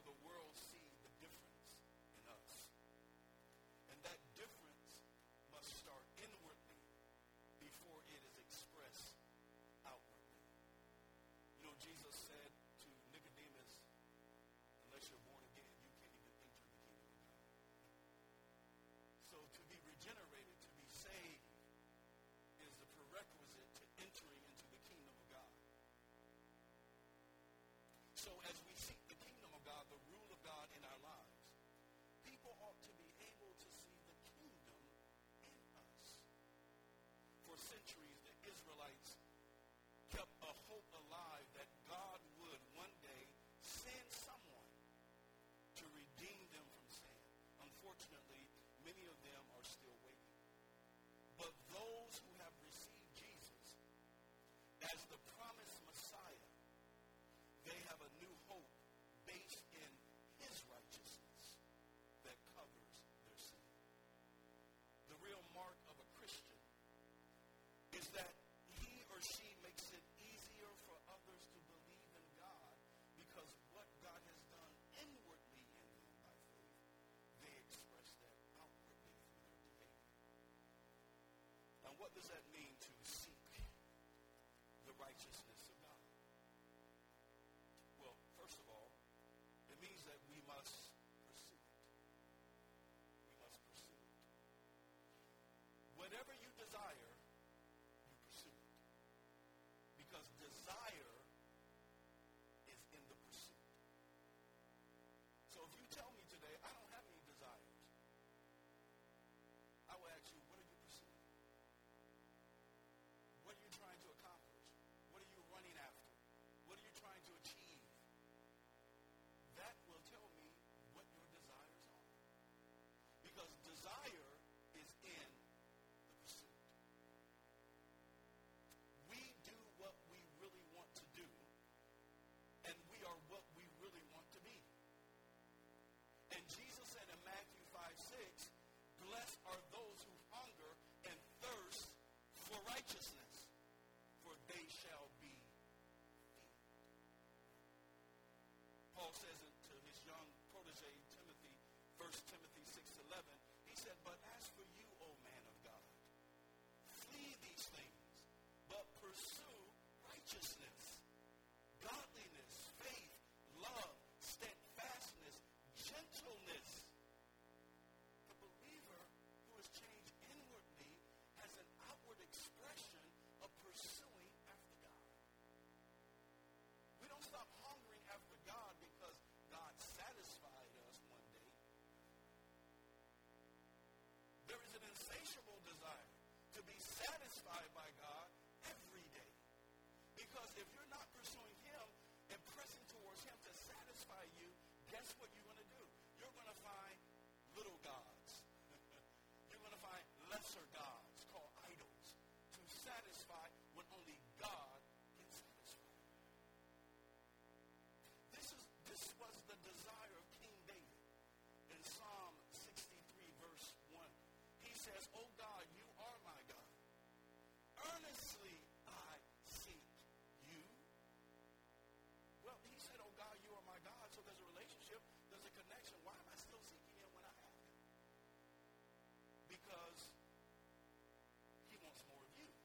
the world see the difference in us. And that difference must start inwardly before it is expressed outwardly. You know, Jesus said to Nicodemus, unless you're born again, you can't even enter the kingdom of God. So to be regenerated, to be saved, is the prerequisite to entering into the kingdom of God. So as we seek the kingdom of God, the rule of God in our lives, people ought to be able to see the kingdom in us. For centuries, the Israelites kept a hope alive that God would one day send someone to redeem them from sin. Unfortunately, many of them are still waiting. But those who have received Jesus as the promised Messiah, they have a new hope based in his righteousness that covers their sin. The real mark of a Christian is that he or she makes it easier for others to believe in God because what God has done inwardly in them by faith, they express that outwardly through their behavior. Now, what does that mean to seek the righteousness of God? Well, first of all, it means that we must pursue it. We must pursue it. Whatever you desire, you pursue it. Because desire is in the pursuit. So if you tell me today, I don't have any desires, I will ask you, what are you pursuing? What are you trying to accomplish? What are you running after? What are you trying to achieve? That will tell me what your desires are. Because desire is in the pursuit. We do what we really want to do, and we are what we really want to be. And Jesus said in Matthew 5:6, blessed are those who hunger and thirst for righteousness, for they shall be filled. Paul says it to his young protege Timothy, 1 Timothy 6:11, he said, but as for you, O man of God, flee these things, but pursue righteousness, godliness, faith, love, steadfastness, gentleness. The believer who is changed inwardly has an outward expression of pursuing after God. We don't stop hungering after God because God satisfied us one day. There is an insatiable desire to be satisfied by God every day. Because if you're not pursuing him and pressing towards him to satisfy you, guess what you're going to do? You're going to find little gods. You're going to find lesser gods called idols to satisfy when only God can satisfy. This was the desire of King David in Psalm 63 verse 1. He says, "O God, you are my God. Earnestly I seek you." Well, he said, "Oh God, you are my God." So there's a relationship, there's a connection. Why am I still seeking him when I have him? Because he wants more of you.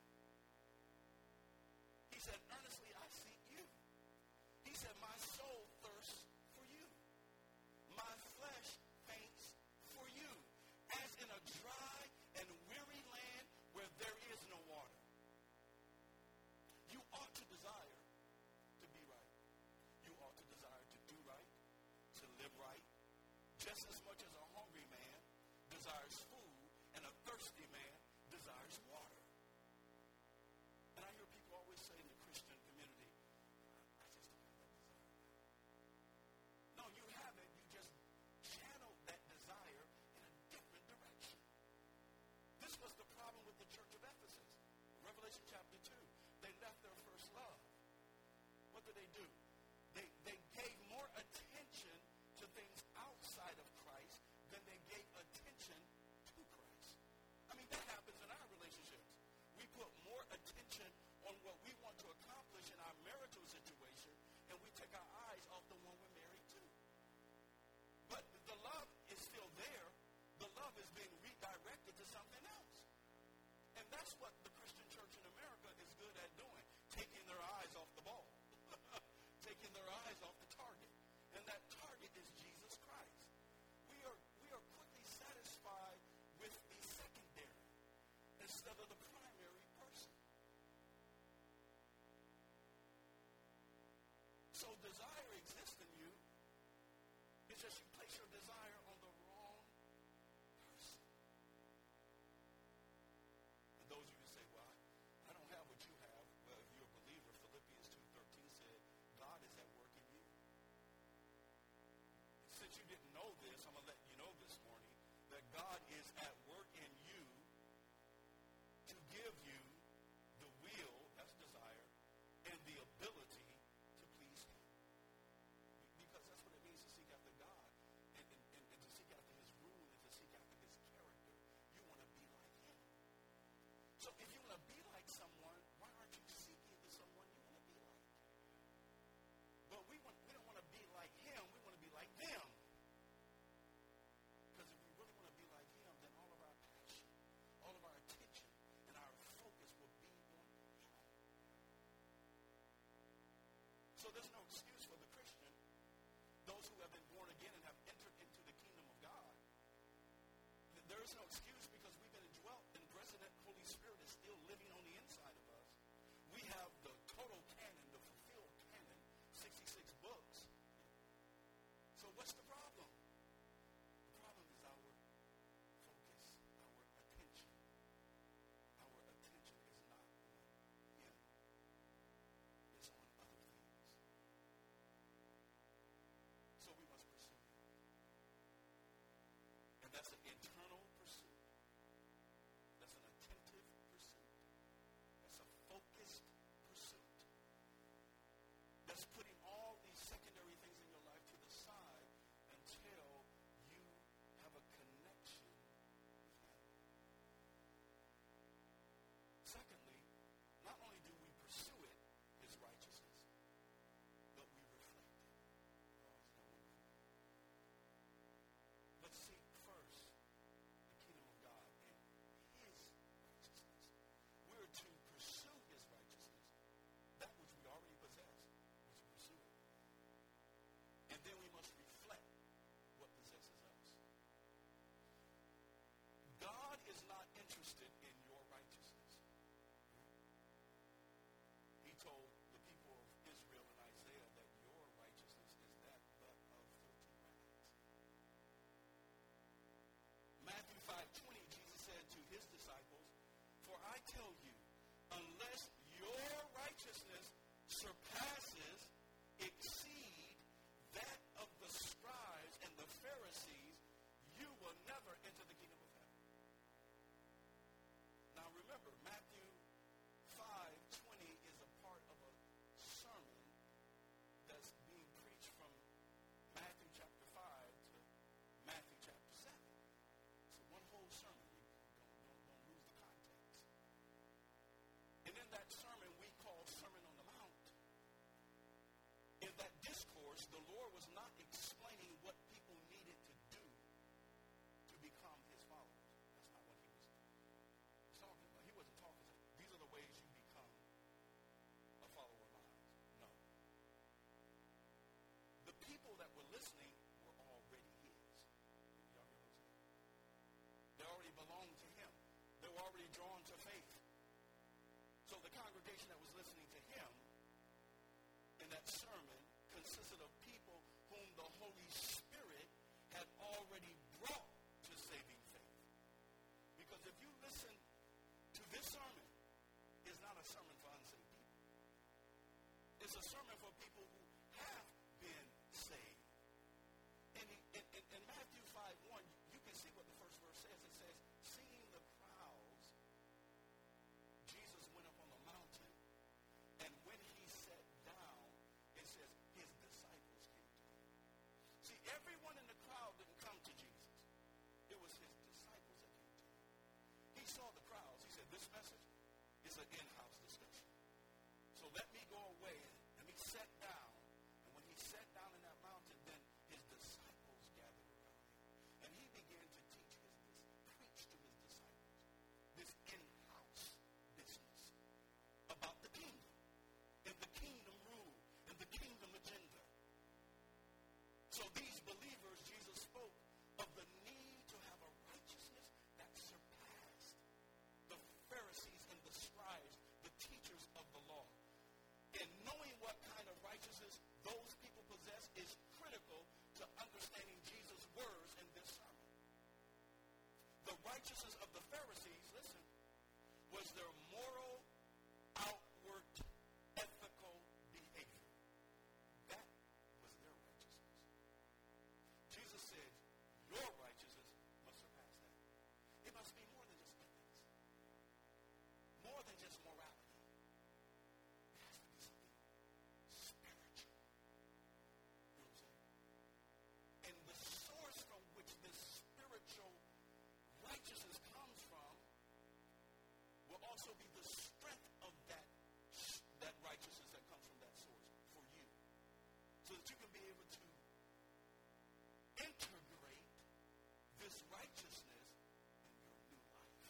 He said, "Earnestly I seek you." He said, "My soul thirsts for you. My flesh faints for you, as in a dry and weary land where there is no water." You ought to desire to be right. You ought to desire to do right, to live right, just as much as a hungry man desires food and a thirsty man desires water. And I hear people always say in the Christian community, I just don't have that desire. No, you have it. You just channel that desire in a different direction. This was the problem with the church of Ephesus. Revelation chapter 2. They left their first love. What did they do? They gave more attention to things outside of Christ than they gave attention that's what the Christian church in America is good at doing, taking their eyes off the ball, taking their eyes off the target. And that target is Jesus Christ. We are quickly satisfied with the secondary instead of the primary person. So desire exists in you. It's just you place your desire on the wrong person. And those of you who say, well, I don't have what you have. Well, if you're a believer, Philippians 2:13 said, God is at work in you. Since you didn't know this, I'm going to let you know this morning that God is at work in you to give you the will, that's desire, and the ability to please him. Because that's what it means to seek after God and to seek after his rule and to seek after his character. You want to be like him. So if you want to be like someone, why aren't you seeking the someone you want to be like? But we don't want to be like him. We want to be like them. Because if we really want to be like him, then all of our passion, all of our attention, and our focus will be on him. So there's no excuse for the Christian, those who have been born again and have entered into the kingdom of God. There is no excuse because we've been indwelt and resident Holy Spirit is still living on the inside of us. We have the total canon, the fulfilled canon, 66 books. So what's the problem? The problem is our focus, our attention. Our attention is not on him. It's on other things. So we must pursue him. And that's an internal pursuit. That's an attentive pursuit. That's a focused pursuit. That's putting all these secondary things in your life to the side until you have a connection with him. Secondly, not only do we pursue it, his righteousness, but we reflect it. Oh, isn't that wonderful? Let's seek first the kingdom of God and his righteousness. We're to pursue his righteousness, that which we already possess. We should pursue it. And then we must reflect what possesses us. God is not interested in your righteousness. He told the people of Israel in Isaiah that your righteousness is that but of filthy rags. Matthew 5:20, Jesus said to his disciples, "For I tell you, unless your righteousness surpasses, exceed that of the scribes and the Pharisees, you will never enter the kingdom of heaven." Now remember, Matthew 5:20 is a part of a sermon that's being preached from Matthew chapter 5 to Matthew chapter 7. So one whole sermon. Don't lose the context. And in that sermon we call Sermon on the Mount. In that discourse, the Lord was not explaining what people needed to do to become his followers. That's not what he was talking about. He wasn't talking about, these are the ways you become a follower of mine. No. The people that were listening were already his. Y'all hear what I'm saying? They already belonged to him. They were already drawn to faith. So the congregation that was listening to him in that sermon consisted of people whom the Holy Spirit had already brought to saving faith. Because if you listen to this sermon, it's not a sermon for unsaved people. It's a sermon for people who have been saved. In Matthew 5:1, you can see what the first verse says. It says, seeing the crowds, Jesus went up on the mountain, and when he sat down, it says his disciples came to him. See, everyone in the crowd didn't come to Jesus. It was his disciples that came to him. He saw the crowds. He said, this message is an in-house discussion. So let me go away and let me sit down righteousness of the Pharisees, listen, was their moral, outward, ethical behavior. That was their righteousness. Jesus said, your righteousness must surpass that. It must be more than just ethics. More than just morality. It has to be something spiritual. You know what I'm saying? And the source from which this spiritual righteousness comes from will also be the strength of that righteousness that comes from that source for you. So that you can be able to integrate this righteousness in your new life.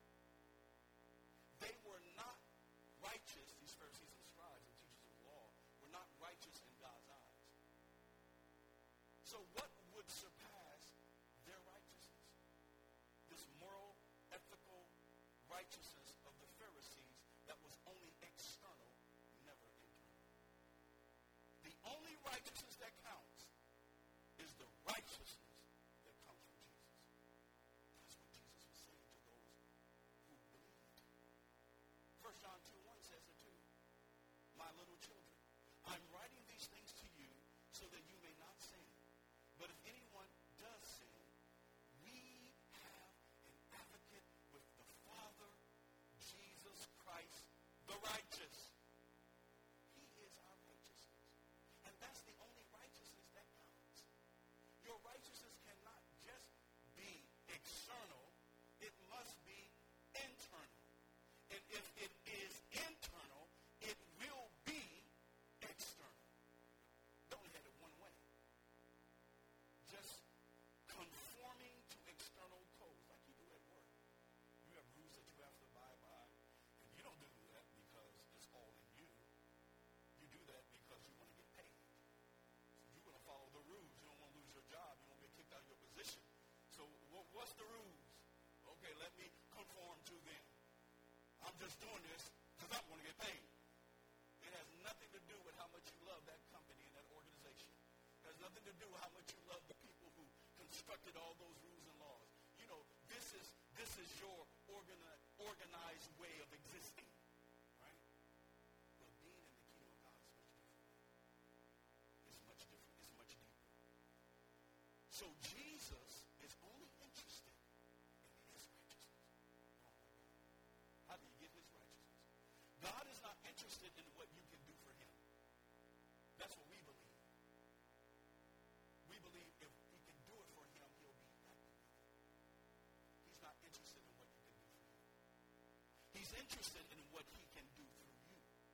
They were not righteous, these Pharisees and scribes and teachers of the law, were not righteous in God's eyes. So what would surpass their righteousness? This moral, ethical righteousness of the Pharisees that was only external, never internal. The only righteousness that counts is the righteousness that comes from Jesus. That's what Jesus was saying to those who believed. 1 John 2:1 says it too. My little children, I'm writing these things to you so that you may not sin. But if anyone does sin, we have an advocate with the Father, Jesus Christ, the righteous. He is our righteousness. And that's the only righteousness that counts. Your righteousness cannot just be external. It must be internal. And if it is internal, it will be external. Don't head it one way. Just conforming to external codes like you do at work. You have rules that you have to abide by, and you don't do that because it's all in you. You do that because you want to get paid. So you're going to follow the rules. You don't want to lose your job. You don't get kicked out of your position. So what's the rules? Okay, let me conform to them. I'm just doing this because I want to get paid. It has nothing to do with how much you love that company and that organization. It has nothing to do with how much you love the people who constructed all those rules and laws. You know, this is your organized way of existing, right? But being in the kingdom of God is much different. It's much deeper. So Jesus is only interested in his righteousness. Oh my God. How do you get his righteousness? God is not interested in what you can do for him. That's what we believe. We believe if we can do it for him, he'll be happy with it. He's not interested in what you can do for him. He's interested in what he can do through you.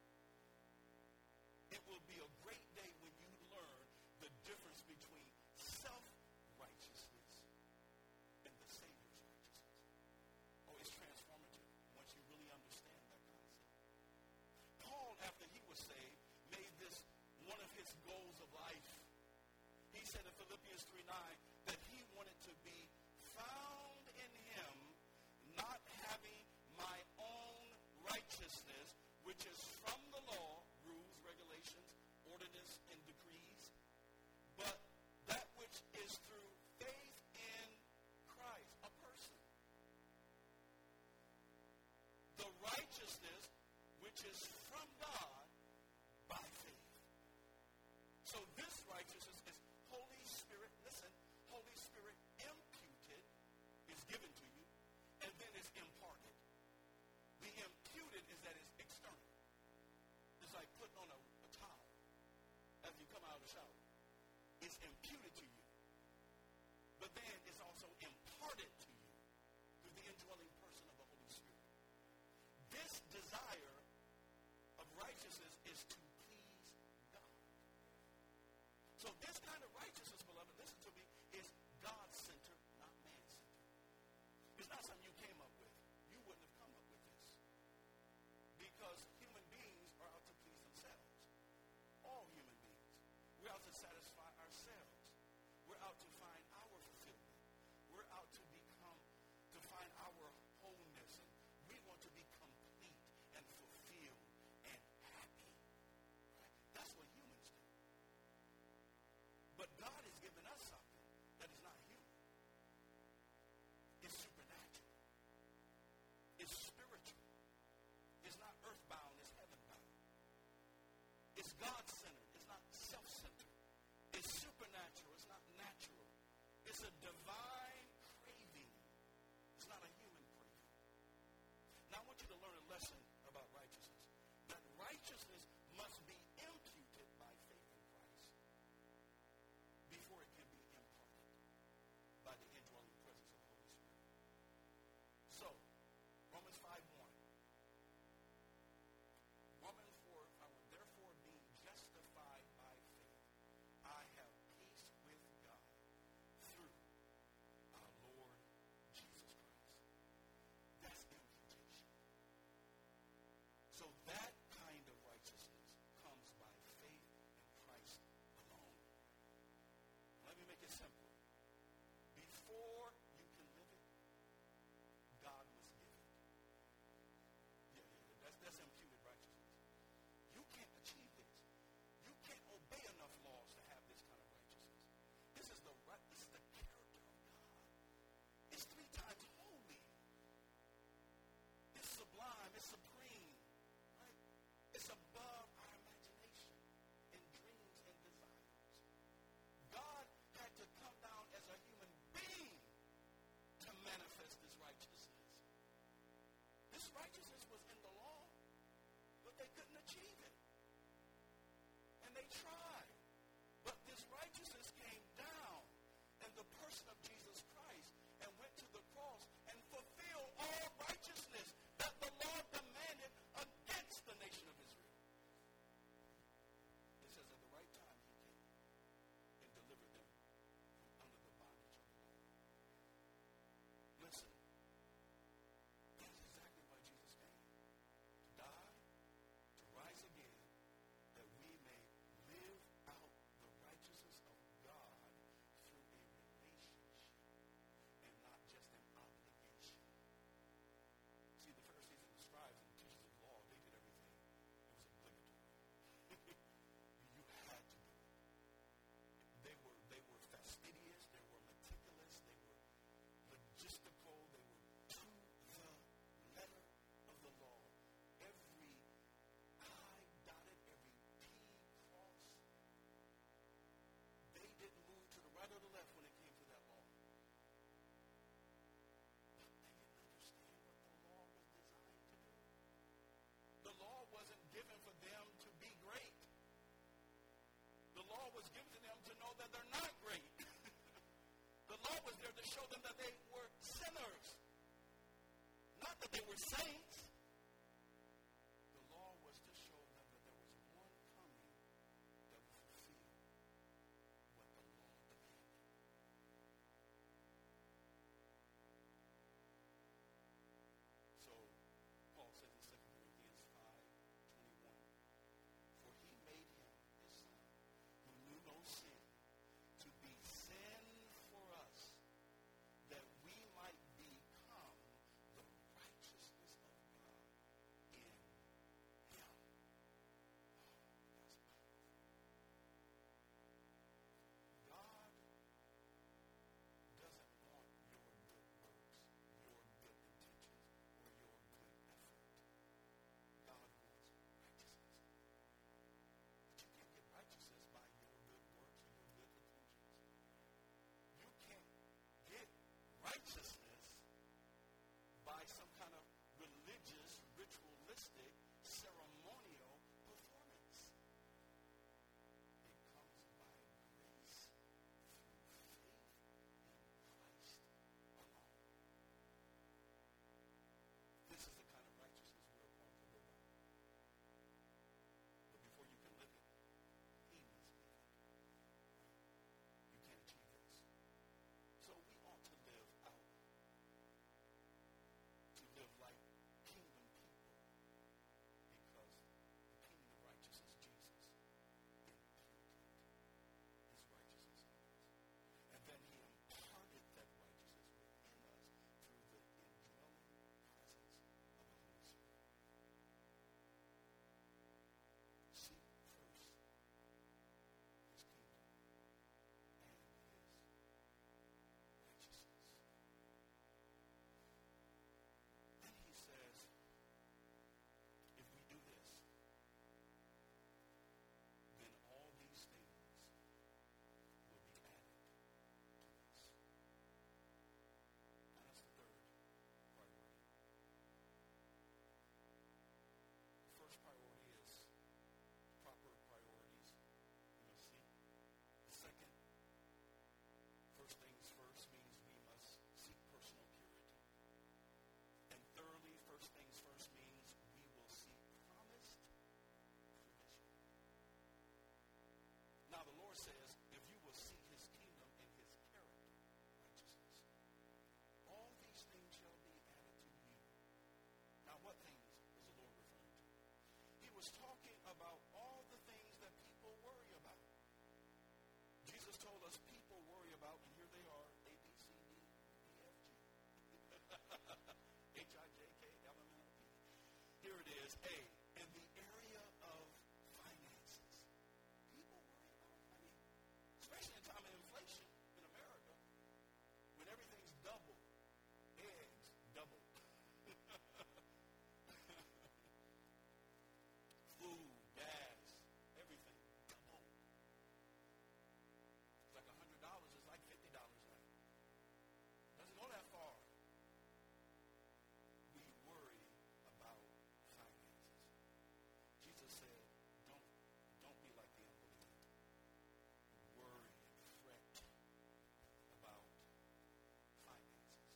It will be a great day when you learn the difference between self-righteousness and the Savior's righteousness. Oh, it's transformative once you really understand that concept. Paul, after he was saved, made this one of his goals of life. He said in Philippians 3:9 that he wanted to be found in him, not having my own righteousness, which is from the law, rules, regulations, ordinance, and decrees, but that which is through faith in Christ, a person. The righteousness which is from God by faith. So this righteousness is Holy Spirit, listen, Holy Spirit imputed is given to you, and then is imparted. The imputed is that it's external. It's like putting on a towel as you come out of the shower. It's imputed to you. But then it's also imparted to you through the indwelling person of the Holy Spirit. This desire of righteousness is to please God. So this kind of righteousness, beloved, listen to me, is God-centered, not man-centered. It's not something you came up with. You wouldn't have come up with this. Because human beings are out to please themselves. All human beings. We're out to God-centered. It's not self-centered. It's supernatural. It's not natural. It's a divine craving. It's not a human craving. Now I want you to learn a lesson about righteousness. That righteousness must be imputed by faith in Christ before it can be imparted by the indwelling presence of the Holy Spirit. So, Romans 5:1. Therefore, being justified by faith, I have peace with God through our Lord Jesus Christ. That's imputation. So that kind of righteousness comes by faith in Christ alone. Let me make it simple. Before you can live it, God must give it. That's imputed righteousness. You can't achieve this. You can't obey enough laws to have this kind of righteousness. This is the character of God. It's 3 times holy. It's sublime. It's supreme. Right? It's above our imagination and dreams and desires. God had to come down as a human being to manifest this righteousness. This righteousness was in the law, but they couldn't achieve it. And they tried. But this righteousness came down in the person of Jesus Christ and went to the cross and fulfilled all righteousness that the law demanded against the nation of Israel. It says at the right time he came and delivered them from under the bondage of the law. Listen, that's exactly why Jesus came. To die, to rise again, that we may live out the righteousness of God through a relationship and not just an obligation. See, the Pharisees and the scribes and the teachers of the law, they did everything. It was obligatory. You had to do it. They were fastidious, they were meticulous, they were logistical, they were to the letter of the law. Every I dotted, every T crossed. They didn't move to the right or the left when it came to that law. But they didn't understand what the law was designed to do. The law wasn't given for them to be great. The law was given to them to know that they're not great. The law was there to show them that they were sinners, not that they were saints. The law was to show them that there was one coming that would fulfill what the law demanded. So Paul says in 2 Corinthians 5:21, for he made him, his son, who knew no sin, to be sin for us, that we might become the righteousness of God. Jesus told us people worry about, and here they are, A, B, C, D, E, F, G. H, I, J, K, L, M, N, O, P. Here it is, A, in the area of finances. People worry about money, especially in time of inflation in America, when everything's double. Eggs, double. Food, gas, everything, double. It's like $100 is like $50 now. Doesn't go that far. We worry about finances. Jesus said, don't be like the unbeliever. Worry and fret about finances.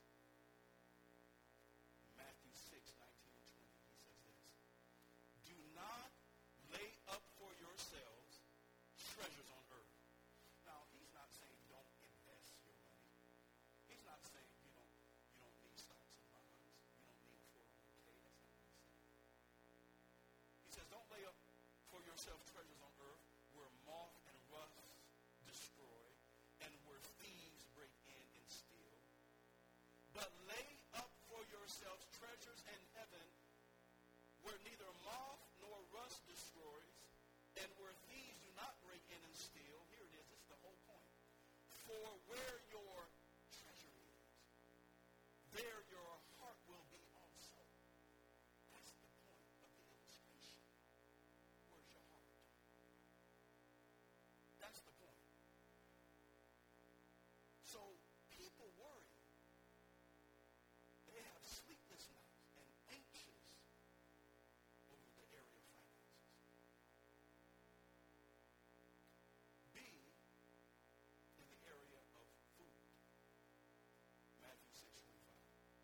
Matthew 6:19 and 20, he says this. Do not lay up for yourselves treasures on earth. Now, he's not saying don't invest your money. He's not saying you don't need stocks and bonds. You don't need a 401k. That's not what he's saying. He says don't lay up for yourself treasures on earth where moth and rust destroy and where thieves break in and steal. But lay up for yourselves treasures in heaven where neither moth nor rust destroys and where thieves do not break in and steal. Here it is. It's the whole point. For where your treasure is, there your heart will be also. That's the point of the illustration. Where's your heart? That's the point. So people worry. They have sleepless nights and anxious over the area of finances. B, in the area of food. Matthew 6:25.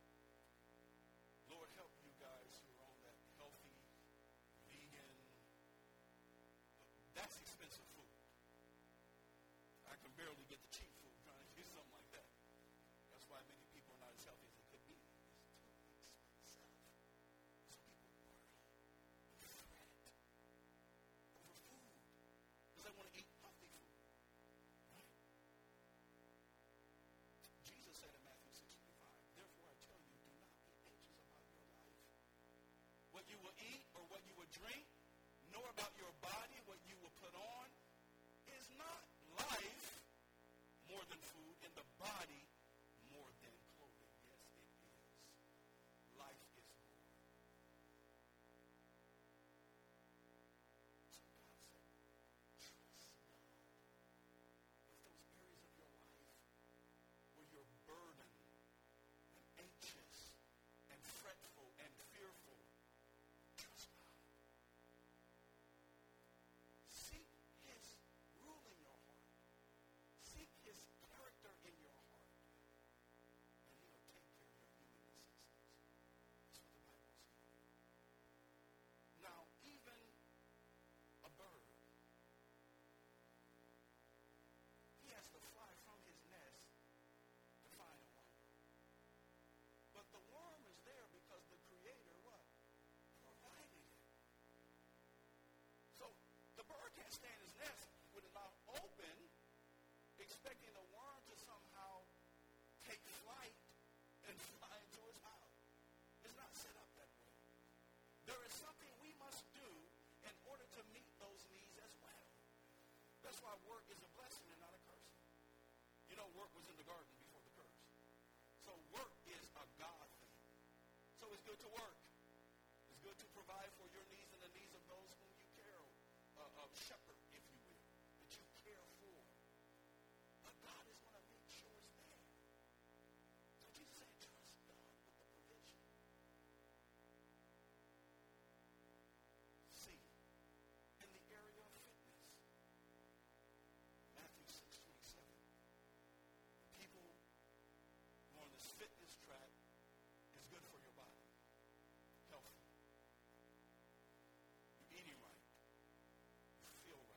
Lord, help you guys who are on that healthy, vegan, that's expensive food. I can barely get the cheap food trying to do something like that. That's why many people are not as healthy as they could be. It's too expensive. So people worry and fret over food because they want to eat healthy food. Right? Jesus said in Matthew 6:25, therefore I tell you, do not be anxious about your life, what you will eat or what you will drink, nor about your body, what you will put on. Is not life more than food, and the body more than clothing? Yes, it is. Life is more. So God said, trust God with those areas of your life where you're burdened and anxious and fretful and fearful. Trust God. Seek His rule in your heart. Seek His character in your heart. And He'll take care of your human necessities. That's what the Bible says. Now, even a bird, he has to fly from his nest to find a worm. But the worm is there because the Creator, what? Provided it. So the bird can't stay in his nest with his mouth open, expecting the worm to somehow take flight and fly into his mouth. It's not set up that way. There is something we must do in order to meet those needs as well. That's why work is a blessing and not a curse. You know, work was in the garden before the curse. So work is a God thing. So it's good to work. It's good to provide for your needs and the needs of those whom you care, shepherd, if you will, that you care for. But God is going to make sure it's there. So Jesus said, trust God with the provision. C, in the area of fitness. Matthew 6:27. People who are on this fitness track is good for your body. Healthy. You're eating right. You feel right.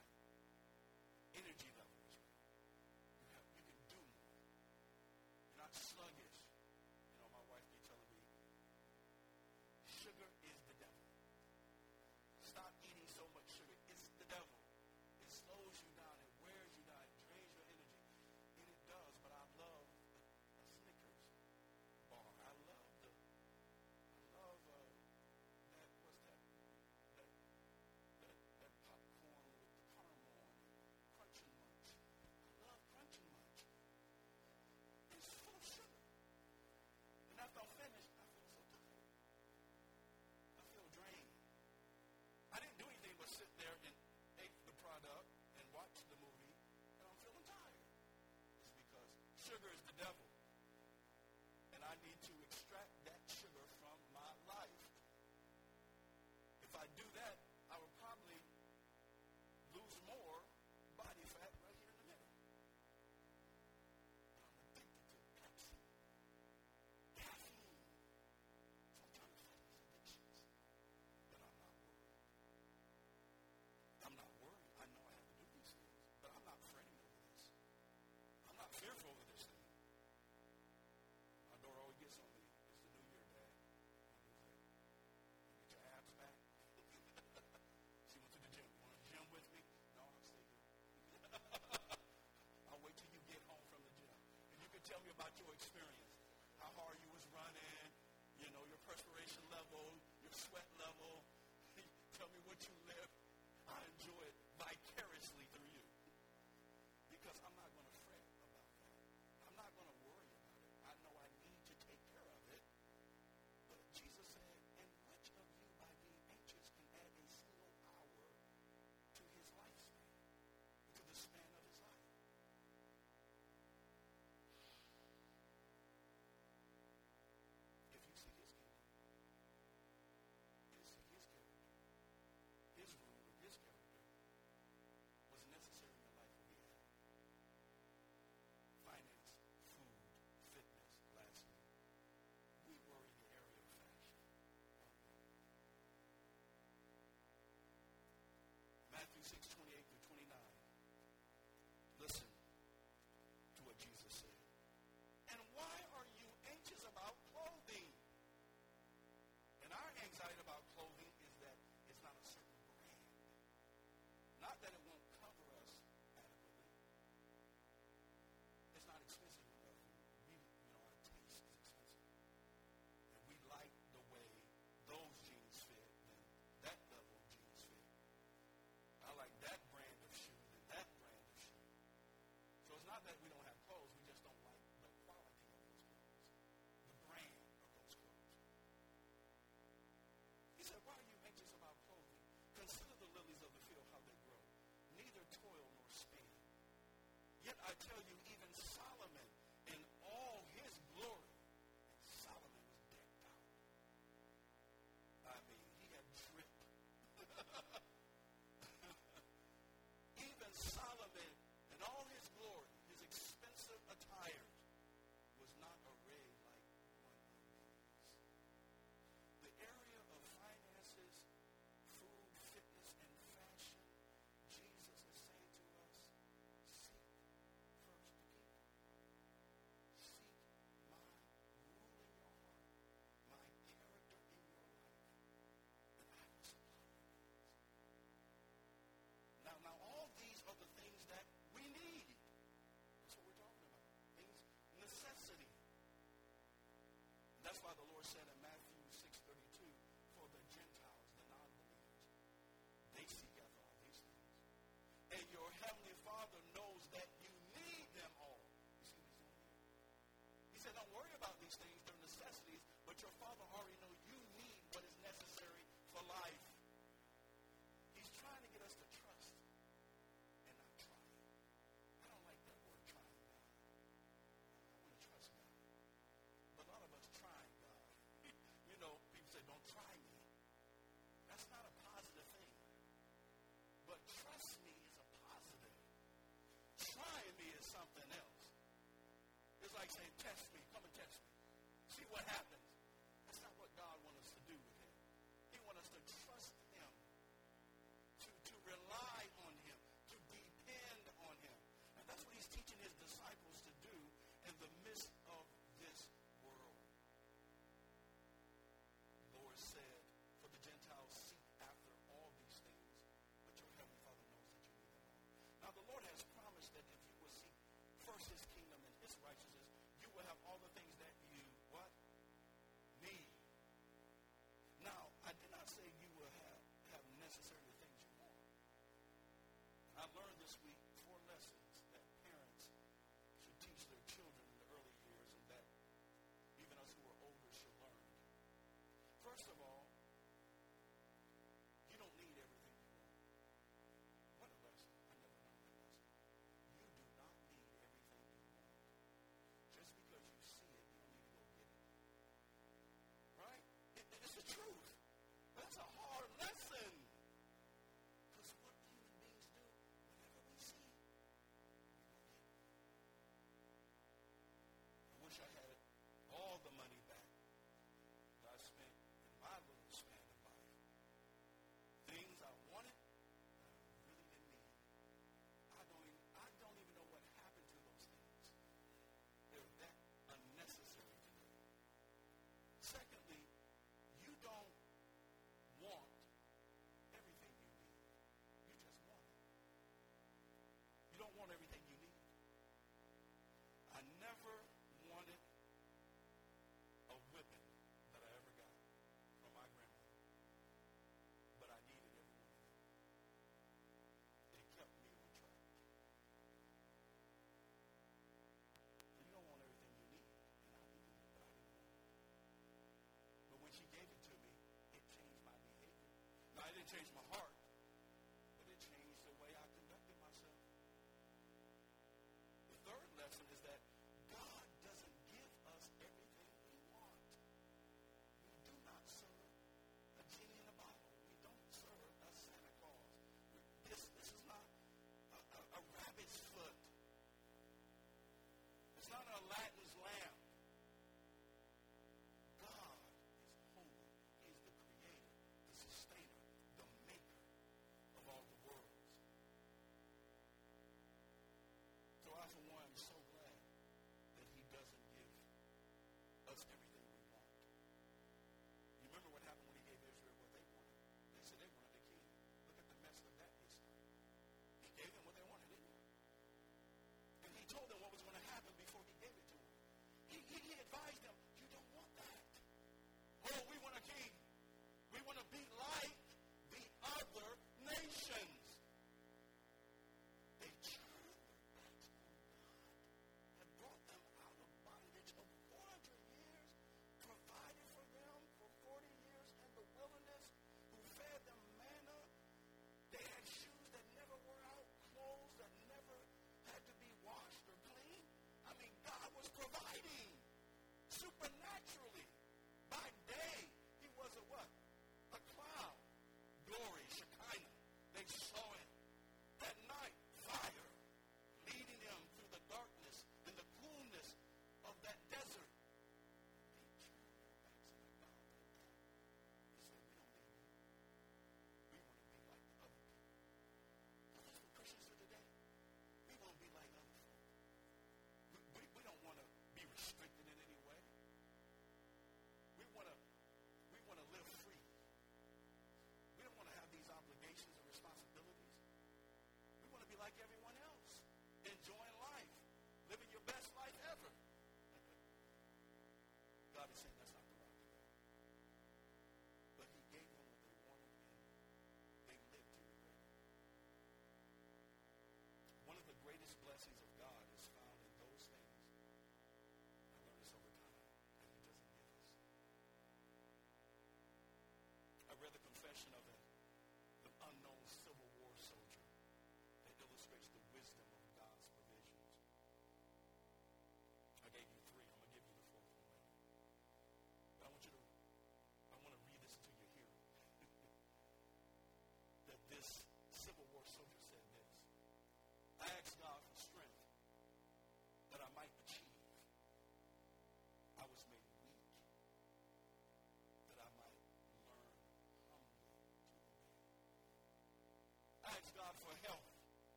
sugar is the devil. And I need to extract that sugar from my life. If I do that, I will probably lose more body fat right here in the middle. But I'm addicted to Pepsi, caffeine. So I'm trying to fight these addictions. But I'm not worried. I'm not worried. I know I have to do these things. But I'm not fretting over this. I'm not fearful over this thing. My daughter always gets on me. It's the new year, Dad. Get your abs back. She went to the gym. You want to gym with me? No, I'll stay here. I'll wait till you get home from the gym. And you can tell me about your experience. How hard you was running, your perspiration level, your sweat level. Tell me what you lift. I enjoy it vicariously through you. Because I'm not going to fret about that. I'm not going to worry about it. I know I need to take care of it. But Jesus said, and which of you by being anxious can add a single hour to his lifespan, to the span of his life? If you seek his kingdom, and seek his character, his rule and his character was necessary in your life for you. Finance, food, fitness, lastly. We worry in the area of fashion. Matthew 6:28 through 29. Listen to what Jesus said. And why are you anxious about clothing? And our anxiety about clothing is that it's not a certain brand. Not that it won't cover us adequately. It's not expensive enough. Our taste is expensive. And we like the way those jeans fit than that level of jeans fit. I like that brand of shoe than that brand of shoe. So it's not that we don't have clothes, we just don't like the quality of those clothes. The brand of those clothes. He said, why are you anxious about clothing? Consider the lilies of the field, how they grow. Neither toil nor spin. Yet I tell you, even Solomon in all his glory, and Solomon was decked out. I mean, he had drip. Even Solomon in all his glory, his expensive attire, was not arrayed like one of these. The area of finances, food, fitness, and fashion, Jesus is saying to us, seek first the kingdom. Seek my rule in your heart, my character in your life, and I will supply your needs. Now all these are the things that we need. That's what we're talking about. Things, necessity. That's why the Lord said in Matthew 6:32, for the Gentiles, the non-believers, they seek after all these things. And your heavenly Father knows that you need them all. You see what he's doing here? He said, don't worry about these things, they're necessities, but your Father already knows you need what is necessary for life. He's trying to get us to trust and not trying. I don't like that word, trying God. I want to trust God. But a lot of us trying God. People say, don't try me. That's not a positive thing. But trust me is a positive. Trying me is something else. It's like saying, test me. Come and test me. See what happens. That's not what God wants us to do with him. He wants us to trust him, to rely on him, to depend on him. And that's what he's teaching his disciples to do in the midst of this world. The Lord said, for the Gentiles seek after all these things, but your heavenly Father knows that you need them all. Now the Lord has promised that if you will seek first his kingdom and his righteousness, you will have all the things that you, what?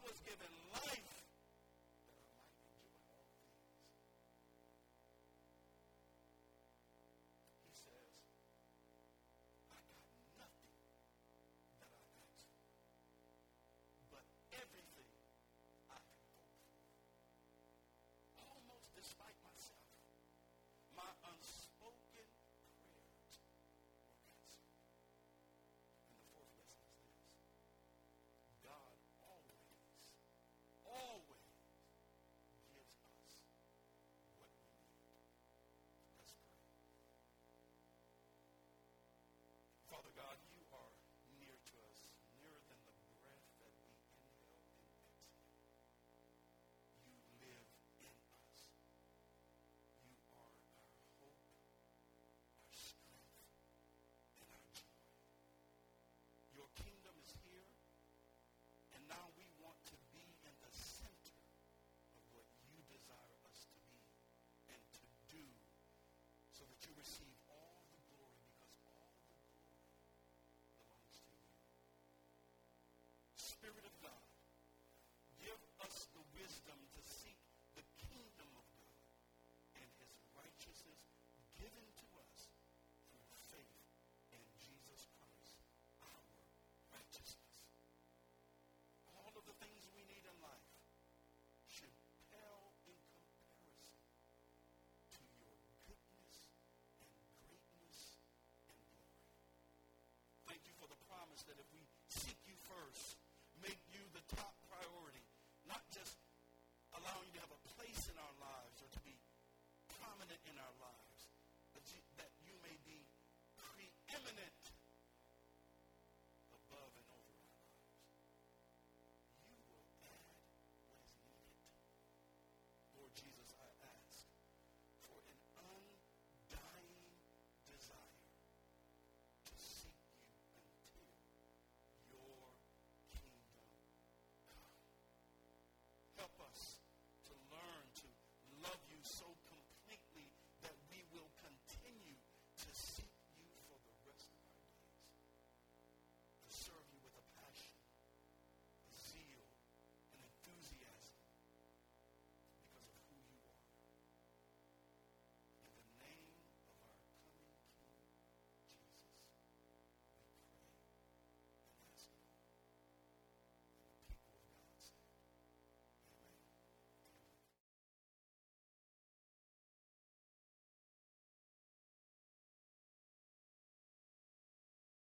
was given life that I might enjoy all things. He says, I got nothing that I asked for, but everything I have hoped for. Almost despite myself, my unspoken prayers were answered. And the fourth lesson is this: God always gives us what we need. Let's pray. Father God, you are near to us, nearer than the breath that we inhale and exhale. You live in us. You are our hope, our strength, and our joy. Your kingdom is here, and now we want to be in the center of what you desire us to be and to do, so that you receive all the glory, because all the glory belongs to you. Spirit of God, give us the wisdom to seek the kingdom of God and his righteousness given to us through faith in Jesus Christ, our righteousness. All of the things we need in life should pale in comparison to your goodness and greatness and glory. Thank you for the promise that if we seek you first, make you the top priority, not just allowing you to have a place in our lives or to be prominent in our lives,